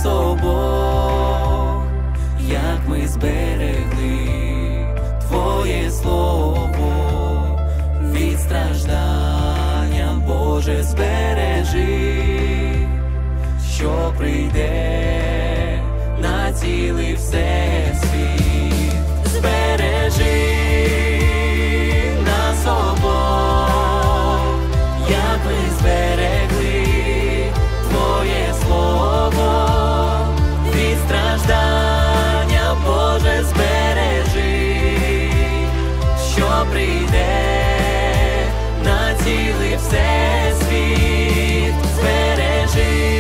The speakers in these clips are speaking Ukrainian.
нас обох, як ми зберегли Твоє слово від страждання, Боже, збережи, що прийде на цілий всесвіт. Збережи нас обох, як ми зберегли Твоє слово від страждання, Боже, збережи, що прийде на цілий всесвіт. Збережи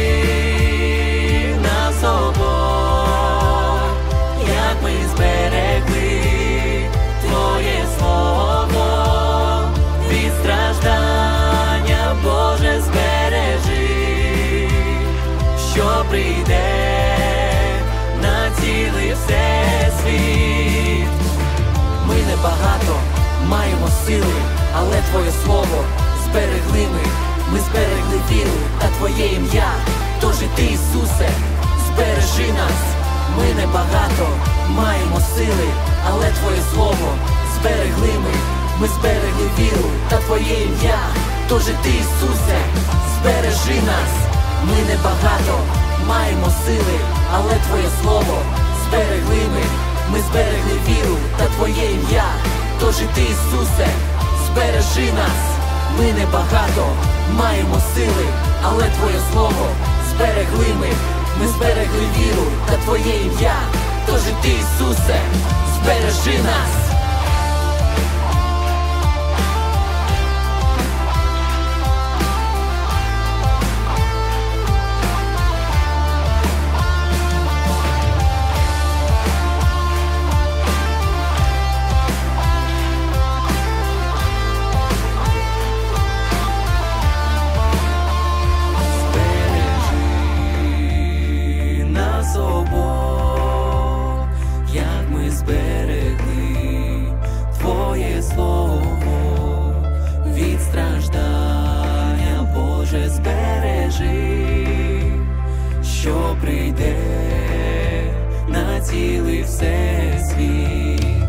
нас обох, як ми зберегли Твоє слово від страждання, Боже, збережи, що прийде на цілий всесвіт. Ми небагато маємо сили, але Твоє слово зберегли ми зберегли віру та Твоє ім'я. Тож і Ти, Ісусе, збережи нас. Ми небагато маємо сили, але Твоє слово зберегли ми зберегли віру та Твоє ім'я. Тож і Ти, Ісусе, збережи нас. Ми небагато маємо сили, але Твоє слово зберегли ми зберегли віру та Твоє ім'я. Тож і Ти, Ісусе, збережи нас. Ми небагато маємо сили, але Твоє слово зберегли ми зберегли віру та Твоє ім'я. Тож і Ти, Ісусе, збережи нас. Зберегли Твоє слово від страждання, Боже, збережи, що прийде на цілий всесвіт.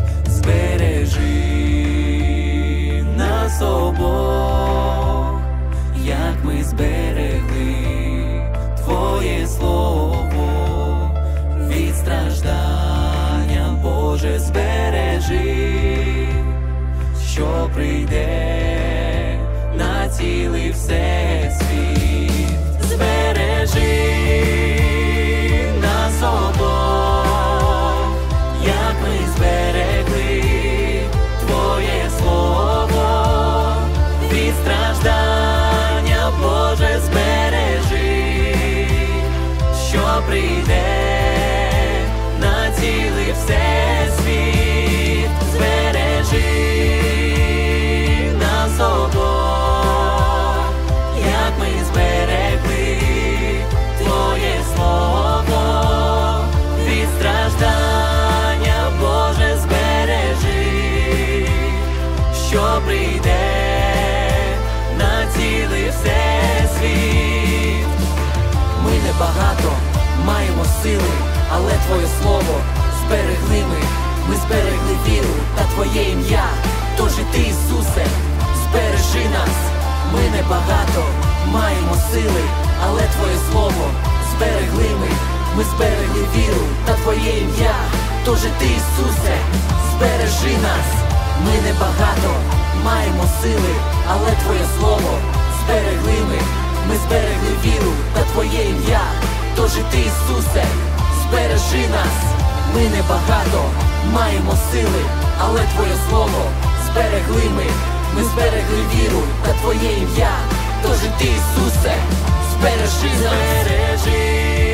Збережи нас обох, як ми зберегли Твоє слово від страждання, Боже, збережи, що прийде на цілий всесвіт. Збережи нас обох, як ми зберегли Твоє слово від страждання, Боже, збережи, що прийде на цілий всесвіт. Збережи нас обох, як ми зберегли Твоє слово від страждання, Боже, збережи, що прийде на цілий всесвіт. Ми небагато маємо сили, але Твоє слово зберегли ми зберегли віру та Твоє ім'я. Тож і Ти, Ісусе, збережи нас. Ми небагато маємо сили, але Твоє слово зберегли ми зберегли віру та Твоє ім'я. Тож і Ти, Ісусе, збережи нас. Ми небагато маємо сили, але Твоє слово зберегли ми зберегли віру та Твоє ім'я. Тож і Ти, Ісусе, збережи нас. Ми небагато маємо сили, але Твоє слово зберегли ми зберегли віру та Твоє ім'я. Тож і Ти, Ісусе, збережи нас. Збережи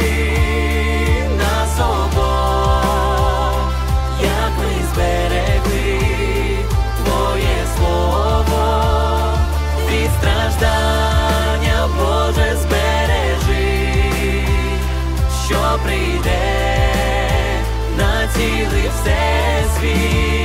нас обох, як ми зберегли Твоє слово від страждання, Боже, збережи, що прийде на цілий всесвіт.